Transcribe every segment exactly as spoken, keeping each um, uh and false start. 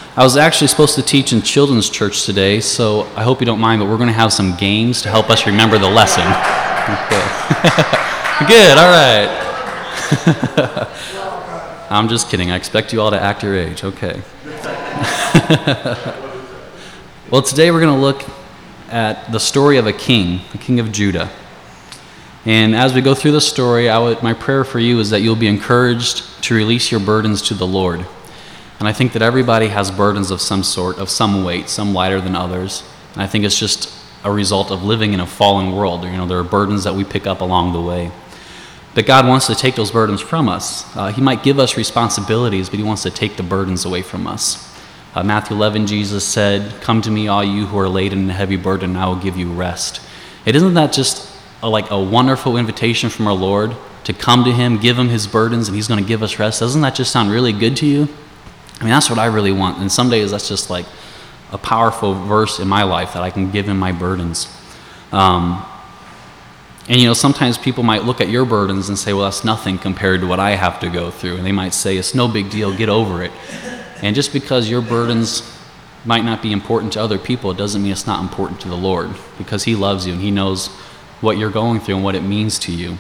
I was actually supposed to teach in children's church today, so I hope you don't mind, but we're going to have some games to help us remember the lesson. Okay. Good, all right. I'm just kidding. I expect you all to act your age. Okay. Well, today we're going to look at the story of a king, the king of Judah. And as we go through the story, I would, my prayer for you is that you'll be encouraged to release your burdens to the Lord. And I think that everybody has burdens of some sort, of some weight, some lighter than others. And I think it's just a result of living in a fallen world. You know, there are burdens that we pick up along the way. But God wants to take those burdens from us. Uh, he might give us responsibilities, but he wants to take the burdens away from us. Uh, Matthew eleven, Jesus said, "Come to me, all you who are laden and heavy burden, and I will give you rest." It isn't that just a, like a wonderful invitation from our Lord to come to him, give him his burdens, and he's going to give us rest? Doesn't that just sound really good to you? I mean, that's what I really want. And some days that's just like a powerful verse in my life that I can give him my burdens. Um, and, you know, sometimes people might look at your burdens and say, well, that's nothing compared to what I have to go through. And they might say, it's no big deal, get over it. And just because your burdens might not be important to other people, it doesn't mean it's not important to the Lord, because he loves you and he knows what you're going through and what it means to you.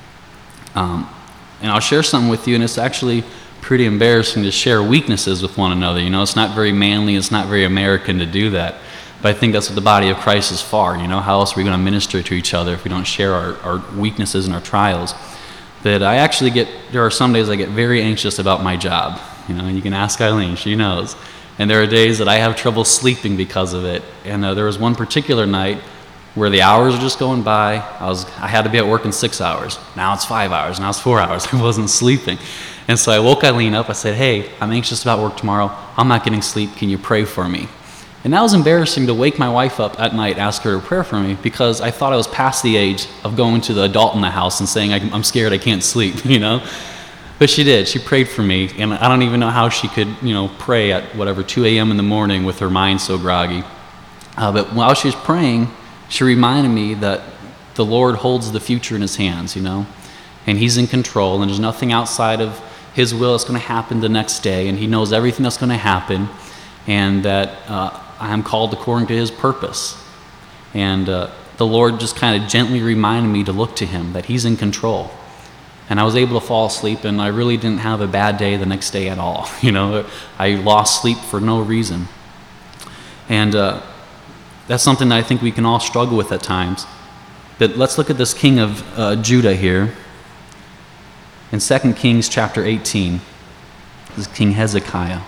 Um, and I'll share something with you, and it's actually pretty embarrassing to share weaknesses with one another. You know, it's not very manly, it's not very American to do that. But I think that's what the body of Christ is for. You know, how else are we going to minister to each other if we don't share our, our weaknesses and our trials? That I actually get, there are some days I get very anxious about my job. You know, you can ask Eileen, she knows. And there are days that I have trouble sleeping because of it. And uh, there was one particular night where the hours are just going by. I was, I had to be at work in six hours. Now it's five hours. Now it's four hours. I wasn't sleeping. And so I woke Eileen up. I said, hey, I'm anxious about work tomorrow. I'm not getting sleep. Can you pray for me? And that was embarrassing to wake my wife up at night, ask her to pray for me, because I thought I was past the age of going to the adult in the house and saying, I'm scared, I can't sleep, you know? But she did. She prayed for me. And I don't even know how she could, you know, pray at whatever, two a.m. in the morning with her mind so groggy. Uh, but while she was praying, she reminded me that the Lord holds the future in his hands, you know? And he's in control, and there's nothing outside of his will that's going to happen the next day, and he knows everything that's going to happen, and that uh, I am called according to his purpose. And uh, the Lord just kind of gently reminded me to look to him, that he's in control. And I was able to fall asleep, and I really didn't have a bad day the next day at all. You know, I lost sleep for no reason. And uh, that's something that I think we can all struggle with at times. But let's look at this king of uh, Judah here. In Second Kings chapter eighteen, this is King Hezekiah.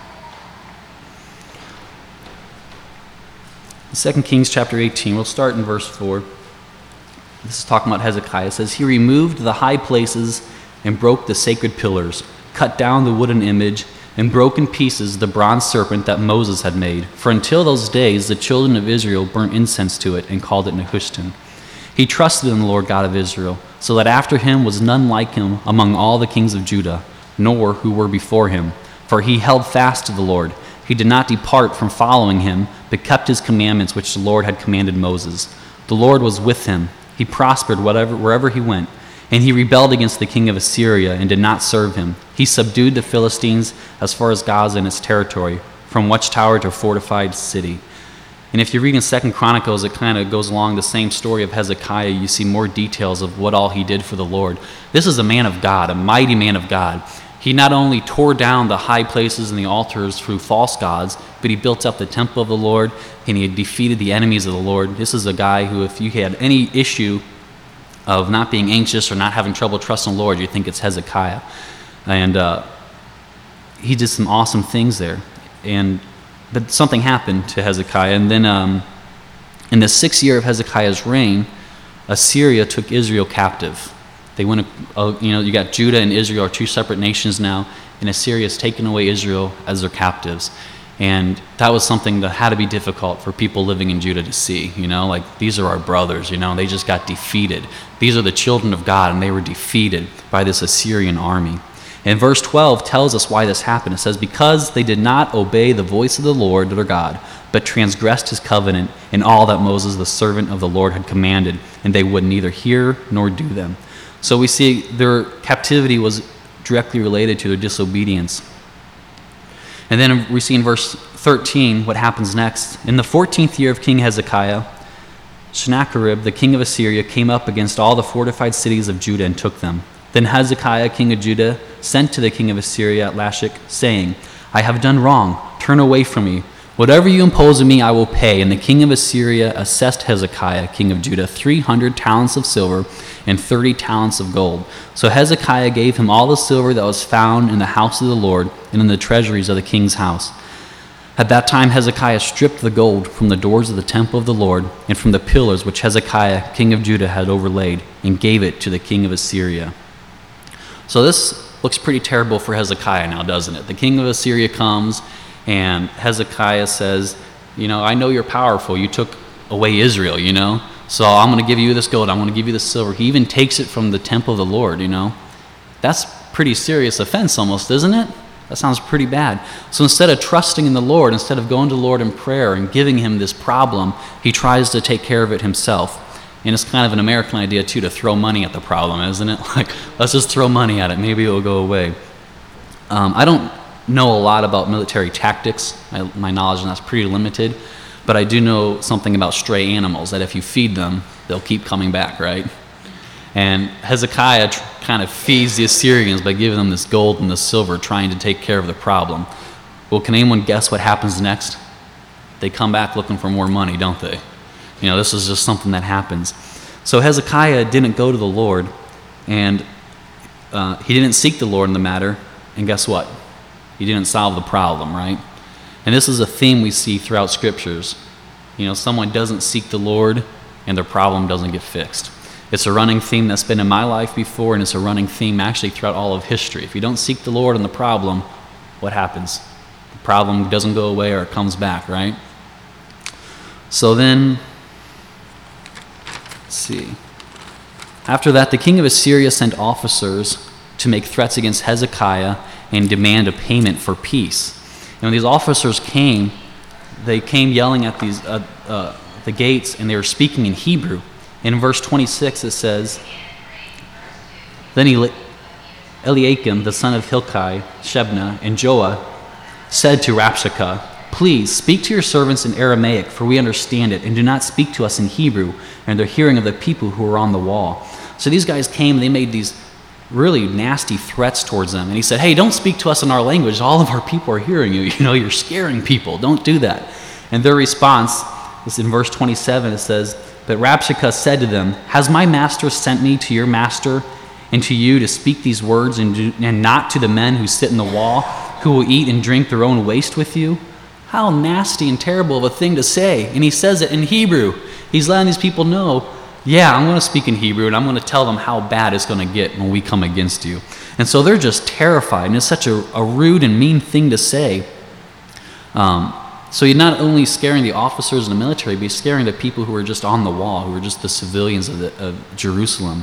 In Second Kings chapter eighteen, we'll start in verse four. This is talking about Hezekiah. It says, he removed the high places and broke the sacred pillars, cut down the wooden image, and broke in pieces the bronze serpent that Moses had made. For until those days the children of Israel burnt incense to it and called it Nehushtan. He trusted in the Lord God of Israel, so that after him was none like him among all the kings of Judah, nor who were before him. For he held fast to the Lord. He did not depart from following him, but kept his commandments which the Lord had commanded Moses. The Lord was with him. He prospered whatever, wherever he went. And he rebelled against the king of Assyria and did not serve him. He subdued the Philistines as far as Gaza and its territory, from watchtower to fortified city. And if you read in Second Chronicles, it kind of goes along the same story of Hezekiah. You see more details of what all he did for the Lord. This is a man of God, a mighty man of God. He not only tore down the high places and the altars through false gods, but he built up the temple of the Lord, and he had defeated the enemies of the Lord. This is a guy who, if you had any issue of not being anxious or not having trouble trusting the Lord, you think it's Hezekiah. And uh, he did some awesome things there. And But something happened to Hezekiah, and then um, in the sixth year of Hezekiah's reign, Assyria took Israel captive. They went, uh, you know, you got Judah and Israel are two separate nations now, and Assyria has taken away Israel as their captives. And that was something that had to be difficult for people living in Judah to see, you know, like these are our brothers, you know, they just got defeated. These are the children of God, and they were defeated by this Assyrian army. And verse twelve tells us why this happened. It says, because they did not obey the voice of the Lord their God, but transgressed his covenant and all that Moses the servant of the Lord had commanded, and they would neither hear nor do them. So we see their captivity was directly related to their disobedience. And then we see in verse thirteen, what happens next? In the fourteenth year of King Hezekiah, Sennacherib, the king of Assyria, came up against all the fortified cities of Judah and took them. Then Hezekiah, king of Judah, sent to the king of Assyria at Lachish, saying, I have done wrong. Turn away from me. Whatever you impose on me, I will pay. And the king of Assyria assessed Hezekiah, king of Judah, three hundred talents of silver and thirty talents of gold. So Hezekiah gave him all the silver that was found in the house of the Lord and in the treasuries of the king's house. At that time Hezekiah stripped the gold from the doors of the temple of the Lord and from the pillars which Hezekiah, king of Judah, had overlaid, and gave it to the king of Assyria. So this looks pretty terrible for Hezekiah now, doesn't it? The king of Assyria comes, and Hezekiah says, you know, I know you're powerful. You took away Israel, you know, so I'm going to give you this gold. I'm going to give you this silver. He even takes it from the temple of the Lord, you know. That's pretty serious offense almost, isn't it? That sounds pretty bad. So instead of trusting in the Lord, instead of going to the Lord in prayer and giving him this problem, he tries to take care of it himself. And it's kind of an American idea, too, to throw money at the problem, isn't it? Like, let's just throw money at it. Maybe it will go away. Um, I don't know a lot about military tactics. My, my knowledge on that's pretty limited. But I do know something about stray animals, that if you feed them, they'll keep coming back, right? And Hezekiah tr- kind of feeds the Assyrians by giving them this gold and this silver, trying to take care of the problem. Well, can anyone guess what happens next? They come back looking for more money, don't they? You know, this is just something that happens. So Hezekiah didn't go to the Lord, and uh, he didn't seek the Lord in the matter, and guess what? He didn't solve the problem, right? And this is a theme we see throughout scriptures. You know, someone doesn't seek the Lord, and their problem doesn't get fixed. It's a running theme that's been in my life before, and it's a running theme actually throughout all of history. If you don't seek the Lord on the problem, what happens? The problem doesn't go away, or it comes back, right? So then, let's see. After that, the king of Assyria sent officers to make threats against Hezekiah and demand a payment for peace. And when these officers came, they came yelling at these uh, uh, the gates, and they were speaking in Hebrew. In verse twenty-six it says, Then Eli- Eliakim, the son of Hilkiah, Shebna, and Joah said to Rabshakeh, Please speak to your servants in Aramaic, for we understand it, and do not speak to us in Hebrew, and the hearing of the people who are on the wall. So these guys came, and they made these really nasty threats towards them. And he said, hey, don't speak to us in our language. All of our people are hearing you. You know, you're scaring people. Don't do that. And their response is in verse twenty-seven. It says, But Rabshakeh said to them, Has my master sent me to your master and to you to speak these words, and, do, and not to the men who sit in the wall, who will eat and drink their own waste with you? How nasty and terrible of a thing to say. And he says it in Hebrew. He's letting these people know, yeah, I'm going to speak in Hebrew, and I'm going to tell them how bad it's going to get when we come against you. And so they're just terrified, and it's such a, a rude and mean thing to say. Um, so you're not only scaring the officers in the military, but you're scaring the people who are just on the wall, who are just the civilians of, the, of Jerusalem.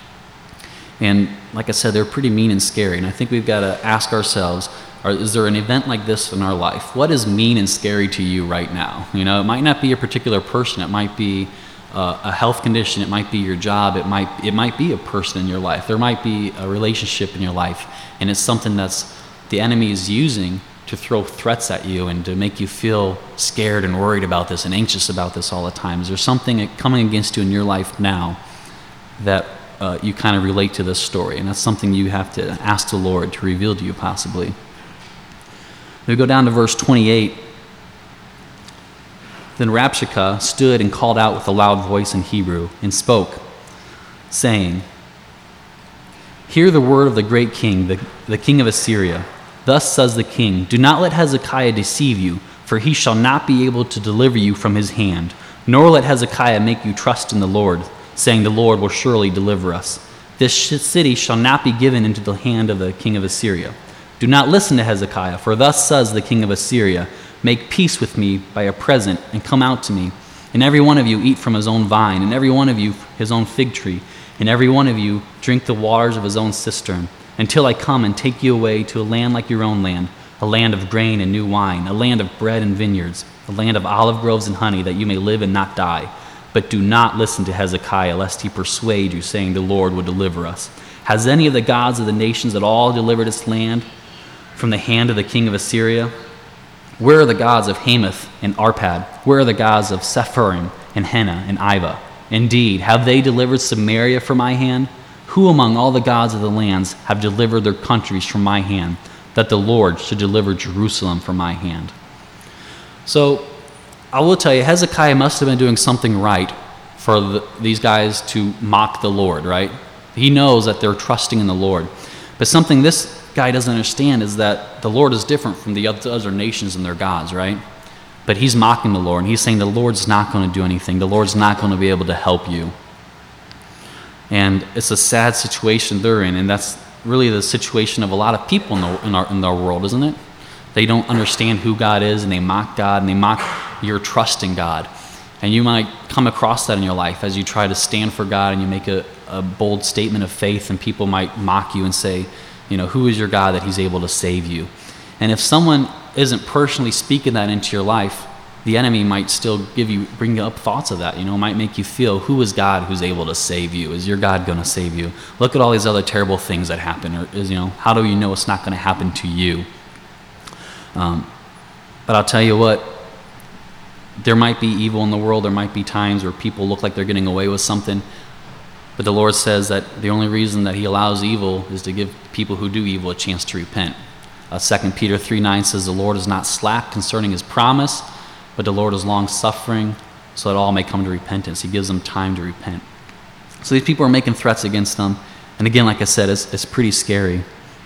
And like I said, they're pretty mean and scary. And I think we've got to ask ourselves, are, is there an event like this in our life? What is mean and scary to you right now? You know, it might not be a particular person. It might be uh, a health condition. It might be your job. It might it might be a person in your life. There might be a relationship in your life. And it's something that's the enemy is using to throw threats at you and to make you feel scared and worried about this and anxious about this all the time. Is there something coming against you in your life now that uh, you kind of relate to this story? And that's something you have to ask the Lord to reveal to you possibly. We go down to verse twenty-eight. Then Rabshakeh stood and called out with a loud voice in Hebrew and spoke, saying, Hear the word of the great king, the, the king of Assyria. Thus says the king, Do not let Hezekiah deceive you, for he shall not be able to deliver you from his hand. Nor let Hezekiah make you trust in the Lord, saying, The Lord will surely deliver us. This city shall not be given into the hand of the king of Assyria. Do not listen to Hezekiah, for thus says the king of Assyria, Make peace with me by a present, and come out to me. And every one of you eat from his own vine, and every one of you his own fig tree, and every one of you drink the waters of his own cistern, until I come and take you away to a land like your own land, a land of grain and new wine, a land of bread and vineyards, a land of olive groves and honey, that you may live and not die. But do not listen to Hezekiah, lest he persuade you, saying, The Lord will deliver us. Has any of the gods of the nations at all delivered its land from the hand of the king of Assyria? Where are the gods of Hamath and Arpad? Where are the gods of Sepharim and Hena and Iva? Indeed, have they delivered Samaria from my hand? Who among all the gods of the lands have delivered their countries from my hand, that the Lord should deliver Jerusalem from my hand? So I will tell you, Hezekiah must have been doing something right for the, these guys to mock the Lord, right? He knows that they're trusting in the Lord. But something this guy doesn't understand is that the Lord is different from the other nations and their gods, right? But he's mocking the Lord, and he's saying the Lord's not going to do anything. The Lord's not going to be able to help you. And it's a sad situation they're in, and that's really the situation of a lot of people in, the, in, our, in our world, isn't it? They don't understand who God is, and they mock God, and they mock your trust in God. And you might come across that in your life as you try to stand for God and you make a, a bold statement of faith, and people might mock you and say, you know, who is your God that he's able to save you? And if someone isn't personally speaking that into your life, the enemy might still give you, bring up thoughts of that, you know, might make you feel, who is God who's able to save you? Is your God going to save you? Look at all these other terrible things that happen. Or is, you know, how do you know it's not going to happen to you? Um, but I'll tell you what, there might be evil in the world. There might be times where people look like they're getting away with something. But the Lord says that the only reason that he allows evil is to give people who do evil a chance to repent. Uh, Second Peter three nine says, the Lord is not slack concerning his promise, but the Lord is long-suffering, so that all may come to repentance. He gives them time to repent. So these people are making threats against them. And again, like I said, it's, it's pretty scary.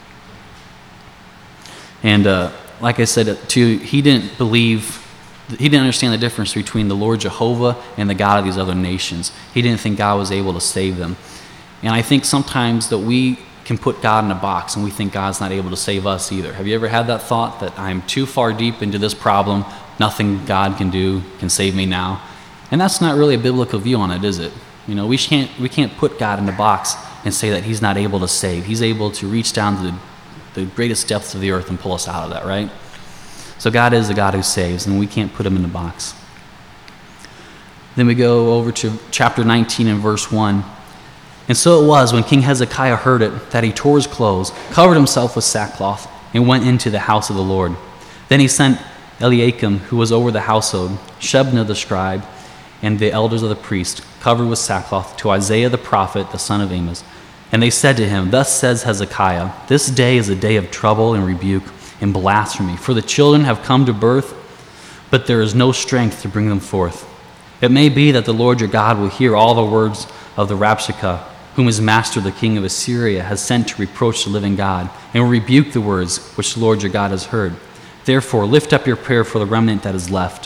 And uh, like I said, too, he didn't believe... He didn't understand the difference between the Lord Jehovah and the God of these other nations. He didn't think God was able to save them. And I think sometimes that we can put God in a box and we think God's not able to save us either. Have you ever had that thought that I'm too far deep into this problem, nothing God can do can save me now? And that's not really a biblical view on it, is it? You know, we can't we can't put God in a box and say that he's not able to save. He's able to reach down to the, the greatest depths of the earth and pull us out of that, right? So God is the God who saves, and we can't put him in the box. Then we go over to chapter nineteen and verse one. And so it was, when King Hezekiah heard it, that he tore his clothes, covered himself with sackcloth, and went into the house of the Lord. Then he sent Eliakim, who was over the household, Shebna the scribe, and the elders of the priests, covered with sackcloth, to Isaiah the prophet, the son of Amos. And they said to him, thus says Hezekiah, this day is a day of trouble and rebuke, and blasphemy, for the children have come to birth, but there is no strength to bring them forth. It may be that the Lord your God will hear all the words of the Rabshakeh, whom his master the king of Assyria has sent to reproach the living God, and will rebuke the words which the Lord your God has heard. Therefore lift up your prayer for the remnant that is left.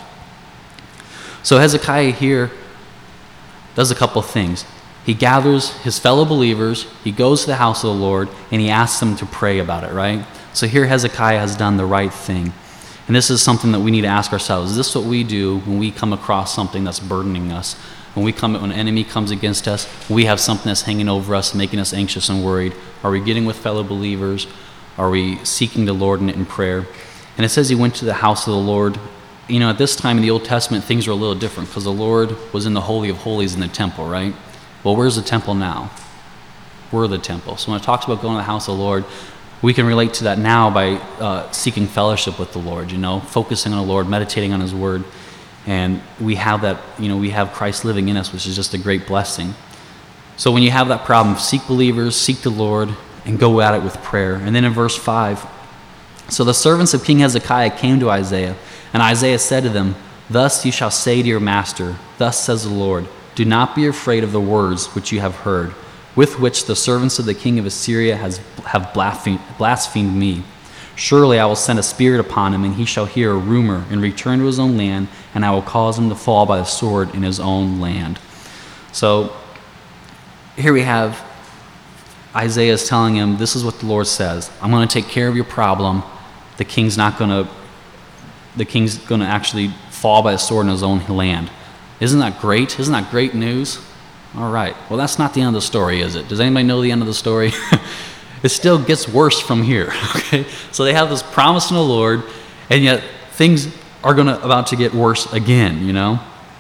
So Hezekiah here does a couple things. He gathers his fellow believers, he goes to the house of the Lord, and he asks them to pray about it, right? So here Hezekiah has done the right thing. And this is something that we need to ask ourselves. Is this what we do when we come across something that's burdening us? When we come, when an enemy comes against us, we have something that's hanging over us, making us anxious and worried. Are we getting with fellow believers? Are we seeking the Lord in, in prayer? And it says he went to the house of the Lord. You know, at this time in the Old Testament, things were a little different because the Lord was in the Holy of Holies in the temple, right? Well, where's the temple now? We're the temple. So when it talks about going to the house of the Lord, we can relate to that now by uh, seeking fellowship with the Lord, you know, focusing on the Lord, meditating on his word. And we have that, you know, we have Christ living in us, which is just a great blessing. So when you have that problem, seek believers, seek the Lord, and go at it with prayer. And then in verse five, so the servants of King Hezekiah came to Isaiah, and Isaiah said to them, thus you shall say to your master, thus says the Lord, do not be afraid of the words which you have heard, with which the servants of the king of Assyria has, have blasphemed, blasphemed me. Surely I will send a spirit upon him, and he shall hear a rumor and return to his own land, and I will cause him to fall by the sword in his own land. So here we have Isaiah is telling him, this is what the Lord says. I'm going to take care of your problem. The king's not going to, the king's going to actually fall by the sword in his own land. Isn't that great? Isn't that great news? All right. Well, that's not the end of the story, is it? Does anybody know the end of the story? It still gets worse from here. Okay. So they have this promise from the Lord, and yet things are going to about to get worse again. You know.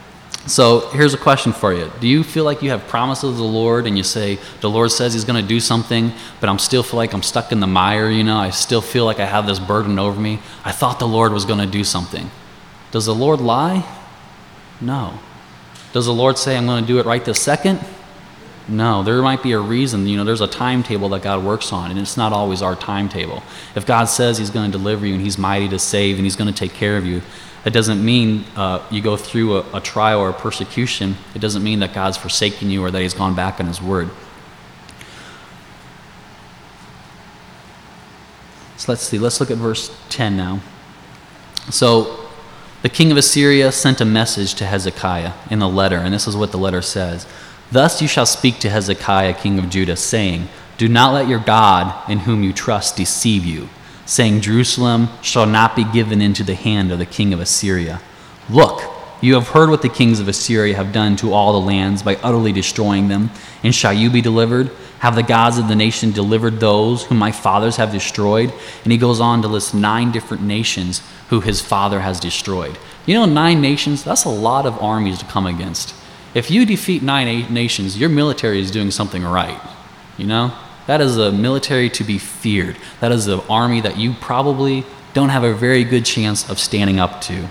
So here's a question for you. Do you feel like you have promises of the Lord and you say, the Lord says he's going to do something, but I'm still feel like I'm stuck in the mire, you know? I still feel like I have this burden over me. I thought the Lord was going to do something. Does the Lord lie? No. Does the Lord say I'm going to do it right this second? No. There might be a reason. You know, there's a timetable that God works on, and it's not always our timetable. If God says he's going to deliver you and he's mighty to save and he's going to take care of you, it doesn't mean uh, you go through a, a trial or a persecution. It doesn't mean that God's forsaken you or that he's gone back on his word. So let's see. Let's look at verse ten now. So the king of Assyria sent a message to Hezekiah in a letter, and this is what the letter says. Thus you shall speak to Hezekiah, king of Judah, saying, do not let your God, in whom you trust, deceive you, saying, Jerusalem shall not be given into the hand of the king of Assyria. Look, you have heard what the kings of Assyria have done to all the lands by utterly destroying them, and shall you be delivered? Have the gods of the nation delivered those whom my fathers have destroyed? And he goes on to list nine different nations who his father has destroyed. You know, nine nations, that's a lot of armies to come against. If you defeat nine nations, your military is doing something right, you know? That is a military to be feared. That is an army that you probably don't have a very good chance of standing up to.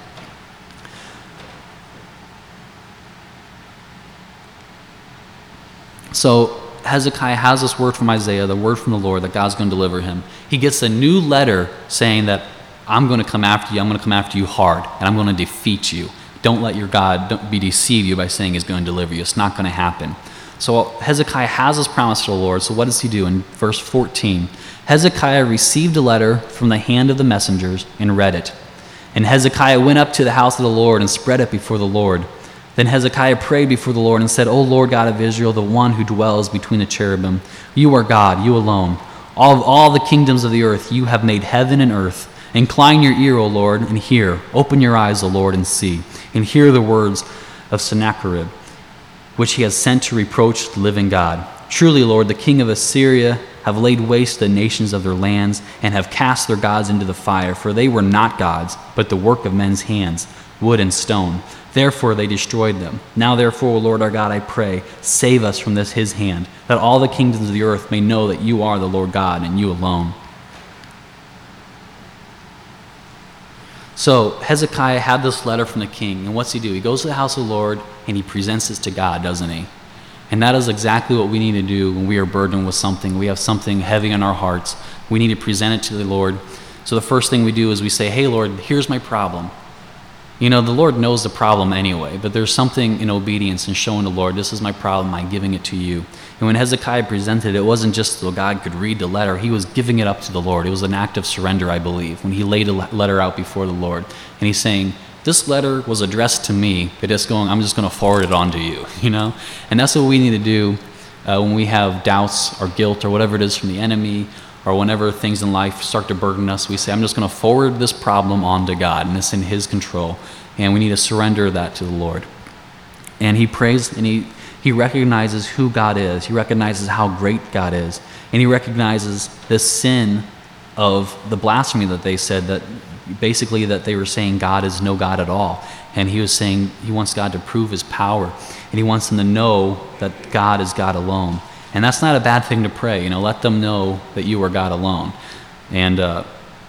So Hezekiah has this word from Isaiah, the word from the Lord, that God's going to deliver him. He gets a new letter saying that I'm going to come after you, I'm going to come after you hard, and I'm going to defeat you. Don't let your God don't be deceive you by saying he's going to deliver you. It's not going to happen. So Hezekiah has his promise to the Lord. So what does he do? In verse fourteen, Hezekiah received a letter from the hand of the messengers and read it. And Hezekiah went up to the house of the Lord and spread it before the Lord. Then Hezekiah prayed before the Lord and said, O Lord God of Israel, the one who dwells between the cherubim, you are God, you alone. All of all the kingdoms of the earth, you have made heaven and earth. Incline your ear, O Lord, and hear. Open your eyes, O Lord, and see. And hear the words of Sennacherib, which he has sent to reproach the living God. Truly, Lord, the king of Assyria have laid waste the nations of their lands and have cast their gods into the fire, for they were not gods, but the work of men's hands, wood and stone. Therefore they destroyed them. Now therefore, O Lord our God, I pray, save us from this his hand, that all the kingdoms of the earth may know that you are the Lord God and you alone. So Hezekiah had this letter from the king, and what's he do? He goes to the house of the Lord and he presents this to God, doesn't he? And that is exactly what we need to do when we are burdened with something. We have something heavy on our hearts. We need to present it to the Lord. So the first thing we do is we say, hey, Lord, here's my problem. You know, the Lord knows the problem anyway, but there's something in obedience and showing the Lord, this is my problem, I'm giving it to you. And when Hezekiah presented it, it wasn't just so God could read the letter, he was giving it up to the Lord. It was an act of surrender, I believe, when he laid a letter out before the Lord. And he's saying, this letter was addressed to me, but it's going, I'm just going to forward it on to you, you know? And that's what we need to do uh, when we have doubts or guilt or whatever it is from the enemy, or whenever things in life start to burden us, we say, I'm just going to forward this problem on to God, and it's in his control. And we need to surrender that to the Lord. And he prays, and he, he recognizes who God is. He recognizes how great God is. And he recognizes the sin of the blasphemy that they said, that basically that they were saying God is no God at all. And he was saying he wants God to prove his power. And he wants them to know that God is God alone. And that's not a bad thing to pray. You know, let them know that you are God alone. And uh,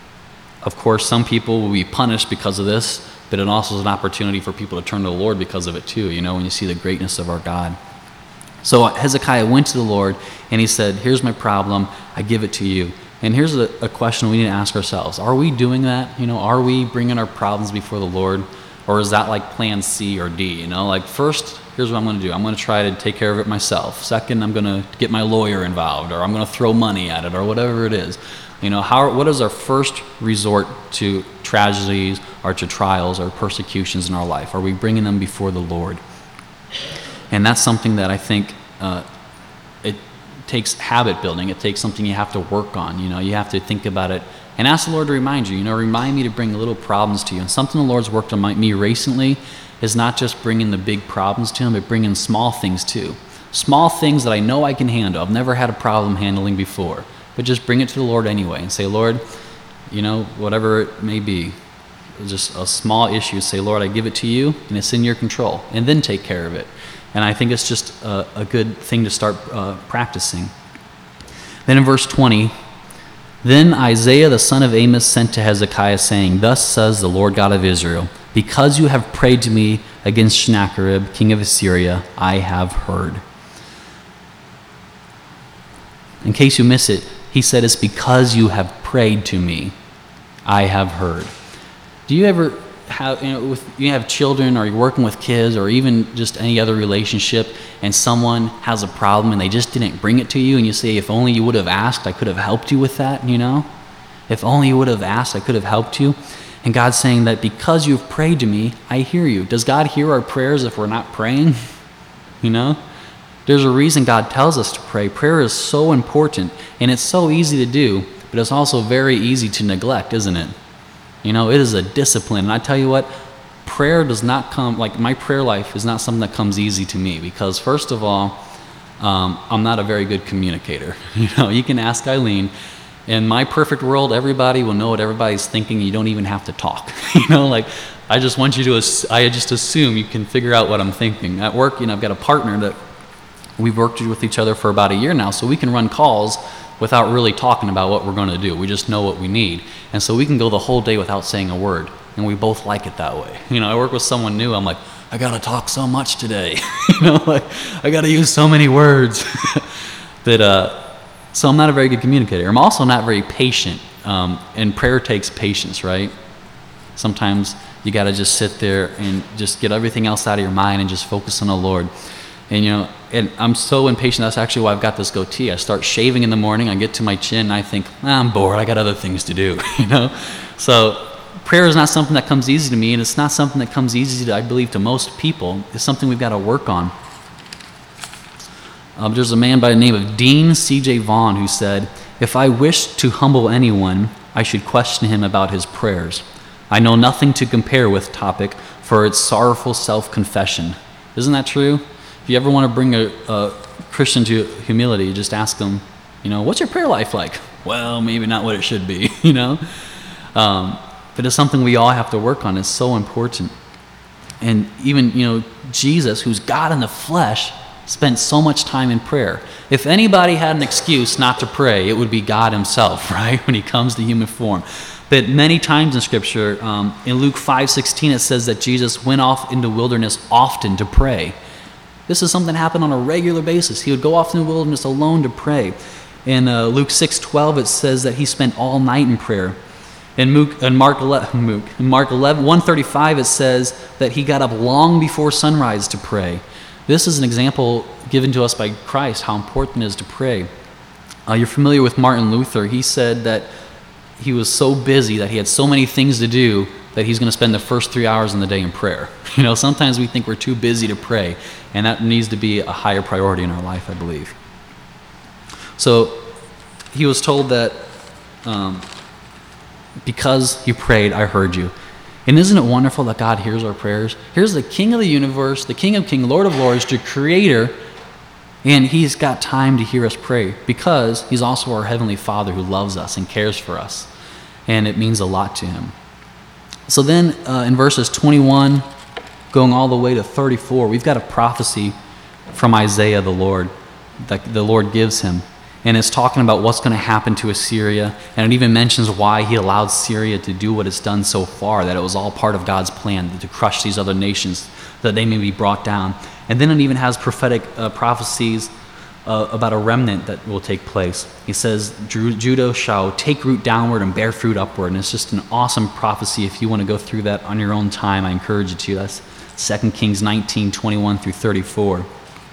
of course, some people will be punished because of this, but it also is an opportunity for people to turn to the Lord because of it too, you know, when you see the greatness of our God. So Hezekiah went to the Lord and he said, here's my problem, I give it to you. And here's a, a question we need to ask ourselves. Are we doing that? You know, are we bringing our problems before the Lord? Or is that like plan C or D? You know, like first, here's what I'm going to do. I'm going to try to take care of it myself. Second, I'm going to get my lawyer involved, or I'm going to throw money at it, or whatever it is. You know, how, what is our first resort to tragedies or to trials or persecutions in our life? Are we bringing them before the Lord? And that's something that I think uh, it takes habit building. It takes something you have to work on. You know, you have to think about it and ask the Lord to remind you. You know, remind me to bring little problems to you. And something the Lord's worked on my, me recently is not just bringing the big problems to him, but bringing small things too. Small things that I know I can handle. I've never had a problem handling before. But just bring it to the Lord anyway and say, Lord, you know, whatever it may be, just a small issue, say, Lord, I give it to you, and it's in your control, and then take care of it. And I think it's just a, a good thing to start uh, practicing. Then in verse twenty, then Isaiah the son of Amos sent to Hezekiah, saying, Thus says the Lord God of Israel, because you have prayed to me against Sennacherib, king of Assyria, I have heard. In case you miss it, he said, it's because you have prayed to me, I have heard. Do you ever have, you know, with, you have children, or you're working with kids, or even just any other relationship, and someone has a problem and they just didn't bring it to you, and you say, if only you would have asked, I could have helped you with that, you know? If only you would have asked, I could have helped you. And God's saying that because you've prayed to me, I hear you. Does God hear our prayers if we're not praying? You know? There's a reason God tells us to pray. Prayer is so important, and it's so easy to do, but it's also very easy to neglect, isn't it? You know, it is a discipline. And I tell you what, prayer does not come, like my prayer life is not something that comes easy to me, because first of all, um, I'm not a very good communicator. You know, you can ask Eileen. In my perfect world, everybody will know what everybody's thinking. You don't even have to talk. You know, like, I just want you to, I just assume you can figure out what I'm thinking. At work, you know, I've got a partner that we've worked with each other for about a year now, so we can run calls without really talking about what we're going to do. We just know what we need. And so we can go the whole day without saying a word, and we both like it that way. You know, I work with someone new, I'm like, I got to talk so much today. You know, like, I got to use so many words. that, uh, So I'm not a very good communicator. I'm also not very patient, um, and prayer takes patience, right? Sometimes you got to just sit there and just get everything else out of your mind and just focus on the Lord. And, you know, and I'm so impatient. That's actually why I've got this goatee. I start shaving in the morning. I get to my chin, and I think, ah, I'm bored. I got other things to do, you know? So prayer is not something that comes easy to me, and it's not something that comes easy, to, I believe, to most people. It's something we've got to work on. Um, there's a man by the name of Dean C J Vaughn who said, if I wished to humble anyone, I should question him about his prayers. I know nothing to compare with topic for its sorrowful self-confession. Isn't that true? If you ever want to bring a, a Christian to humility, just ask them, you know, what's your prayer life like? Well, maybe not what it should be, you know? Um, but it's something we all have to work on. It's so important. And even, you know, Jesus, who's God in the flesh, spent so much time in prayer. If anybody had an excuse not to pray, it would be God himself, right? When he comes to human form. But many times in Scripture, um, in Luke five sixteen, it says that Jesus went off into the wilderness often to pray. This is something that happened on a regular basis. He would go off in the wilderness alone to pray. In uh, Luke six twelve, it says that he spent all night in prayer. In, Luke, in Mark eleven, in Mark eleven, one thirty-five, it says that he got up long before sunrise to pray. This is an example given to us by Christ, how important it is to pray. Uh, you're familiar with Martin Luther. He said that he was so busy, that he had so many things to do, that he's going to spend the first three hours in the day in prayer. You know, sometimes we think we're too busy to pray, and that needs to be a higher priority in our life, I believe. So he was told that um, because you prayed, I heard you. And isn't it wonderful that God hears our prayers? Here's the King of the universe, the King of kings, Lord of lords, the Creator, and he's got time to hear us pray because he's also our Heavenly Father who loves us and cares for us. And it means a lot to him. So then uh, in verses twenty-one, going all the way to thirty-four, we've got a prophecy from Isaiah the Lord, that the Lord gives him. And it's talking about what's going to happen to Assyria. And it even mentions why he allowed Syria to do what it's done so far, that it was all part of God's plan to crush these other nations, that they may be brought down. And then it even has prophetic uh, prophecies uh, about a remnant that will take place. He says, Judah shall take root downward and bear fruit upward. And it's just an awesome prophecy. If you want to go through that on your own time, I encourage you to. That's Second Kings nineteen, twenty-one through thirty-four.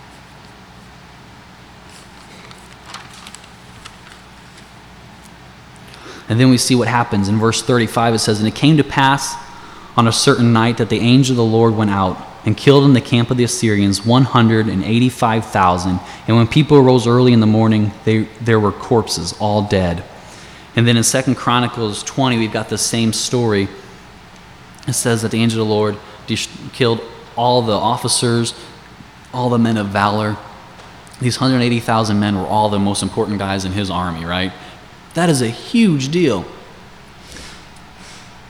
And then we see what happens. In verse thirty-five, it says, And it came to pass on a certain night that the angel of the Lord went out and killed in the camp of the Assyrians one hundred eighty-five thousand. And when people arose early in the morning, they, there were corpses, all dead. And then in Second Chronicles twenty, we've got the same story. It says that the angel of the Lord killed all the officers, all the men of valor. These one hundred eighty thousand men were all the most important guys in his army, right? That is a huge deal.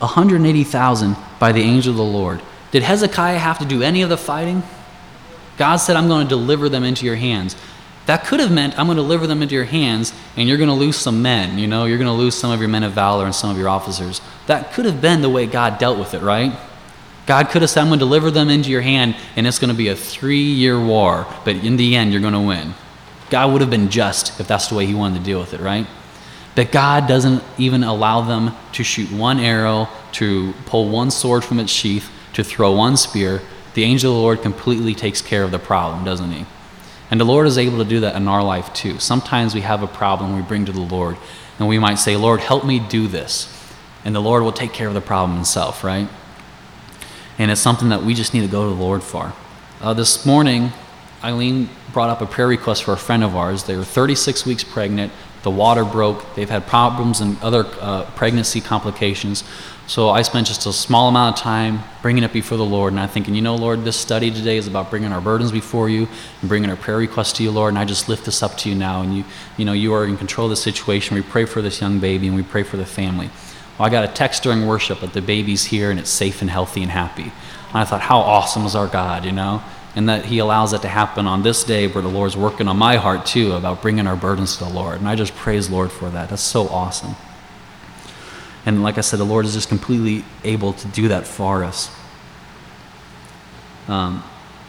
one hundred eighty thousand by the angel of the Lord. Did Hezekiah have to do any of the fighting? God said, I'm going to deliver them into your hands. That could have meant I'm going to deliver them into your hands and you're going to lose some men, you know, you're going to lose some of your men of valor and some of your officers. That could have been the way God dealt with it, right? God could have said, I'm going to deliver them into your hand and it's going to be a three-year war, but in the end, you're going to win. God would have been just if that's the way he wanted to deal with it, right? But God doesn't even allow them to shoot one arrow, to pull one sword from its sheath, to throw one spear. The angel of the Lord completely takes care of the problem, doesn't he? And the Lord is able to do that in our life too. Sometimes we have a problem we bring to the Lord, and we might say, Lord, help me do this. And the Lord will take care of the problem himself, right? And it's something that we just need to go to the Lord for. Uh, this morning, Eileen brought up a prayer request for a friend of ours. They were thirty-six weeks pregnant. The water broke. They've had problems and other uh, pregnancy complications. So I spent just a small amount of time bringing it before the Lord, and I'm thinking, you know, Lord, this study today is about bringing our burdens before you and bringing our prayer requests to you, Lord, and I just lift this up to you now, and you, you know, you are in control of the situation. We pray for this young baby, and we pray for the family. Well, I got a text during worship that the baby's here, and it's safe and healthy and happy. And I thought, how awesome is our God, you know? And that he allows that to happen on this day where the Lord's working on my heart too about bringing our burdens to the Lord. And I just praise the Lord for that. That's so awesome. And like I said, the Lord is just completely able to do that for us. Um,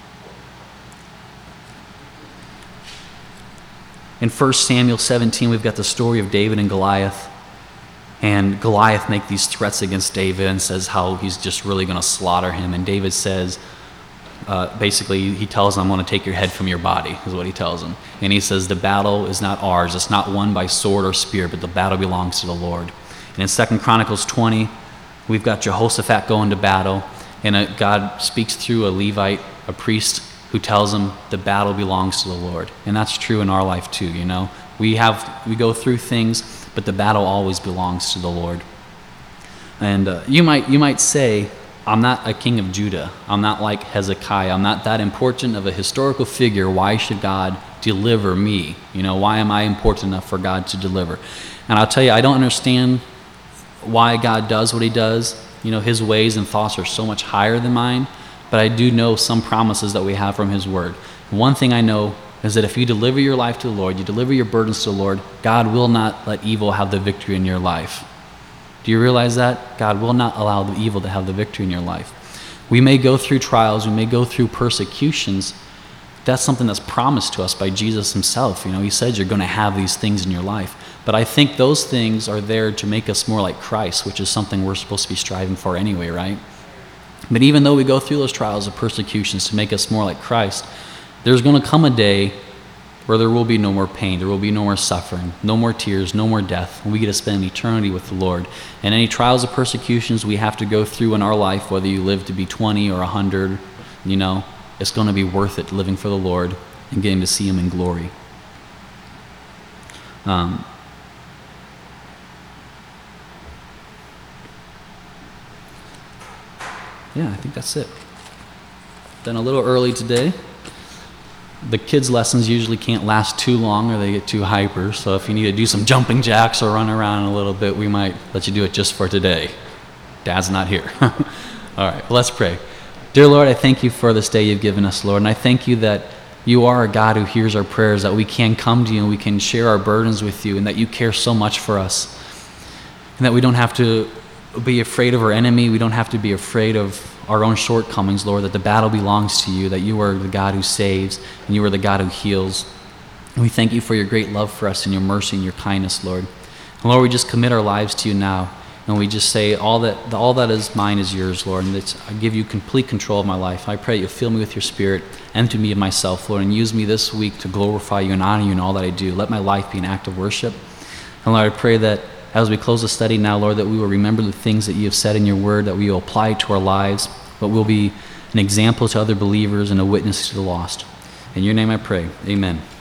in First Samuel seventeen, we've got the story of David and Goliath. And Goliath makes these threats against David and says how he's just really going to slaughter him. And David says, Uh, basically, he tells him, I'm going to take your head from your body, is what he tells him. And he says, the battle is not ours. It's not won by sword or spear, but the battle belongs to the Lord. And in Second Chronicles twenty, we've got Jehoshaphat going to battle, and uh, God speaks through a Levite, a priest, who tells him the battle belongs to the Lord. And that's true in our life too, you know. We have we go through things, but the battle always belongs to the Lord. And uh, you might you might say, I'm not a king of Judah. I'm not like Hezekiah. I'm not that important of a historical figure. Why should God deliver me? You know, why am I important enough for God to deliver? And I'll tell you, I don't understand why God does what he does. You know, his ways and thoughts are so much higher than mine, but I do know some promises that we have from his word. One thing I know is that if you deliver your life to the Lord, you deliver your burdens to the Lord, God will not let evil have the victory in your life. Do you realize that? God will not allow the evil to have the victory in your life. We may go through trials, we may go through persecutions. That's something that's promised to us by Jesus himself. You know, he said you're going to have these things in your life. But I think those things are there to make us more like Christ, which is something we're supposed to be striving for anyway, right? But even though we go through those trials of persecutions to make us more like Christ, there's going to come a day where there will be no more pain, there will be no more suffering, no more tears, no more death, and we get to spend eternity with the Lord. And any trials or persecutions we have to go through in our life, whether you live to be twenty or one hundred, you know, it's going to be worth it living for the Lord and getting to see him in glory. Um, yeah, I think that's it. Done a little early today. The kids' lessons usually can't last too long or they get too hyper, so if you need to do some jumping jacks or run around a little bit, we might let you do it just for today. Dad's not here. All right, well, let's pray. Dear Lord, I thank you for this day you've given us, Lord, and I thank you that you are a God who hears our prayers, that we can come to you and we can share our burdens with you, and that you care so much for us, and that we don't have to be afraid of our enemy, we don't have to be afraid of our own shortcomings, Lord, that the battle belongs to you, that you are the God who saves and you are the God who heals. And we thank you for your great love for us and your mercy and your kindness, Lord. And Lord, we just commit our lives to you now, and we just say all that all that is mine is yours, Lord, and it's, I give you complete control of my life. I pray you'll fill me with your spirit, empty me of myself, Lord, and use me this week to glorify you and honor you in all that I do. Let my life be an act of worship. And Lord, I pray that as we close the study now, Lord, that we will remember the things that you have said in your word, that we will apply it to our lives, but we'll be an example to other believers and a witness to the lost. In your name I pray, amen.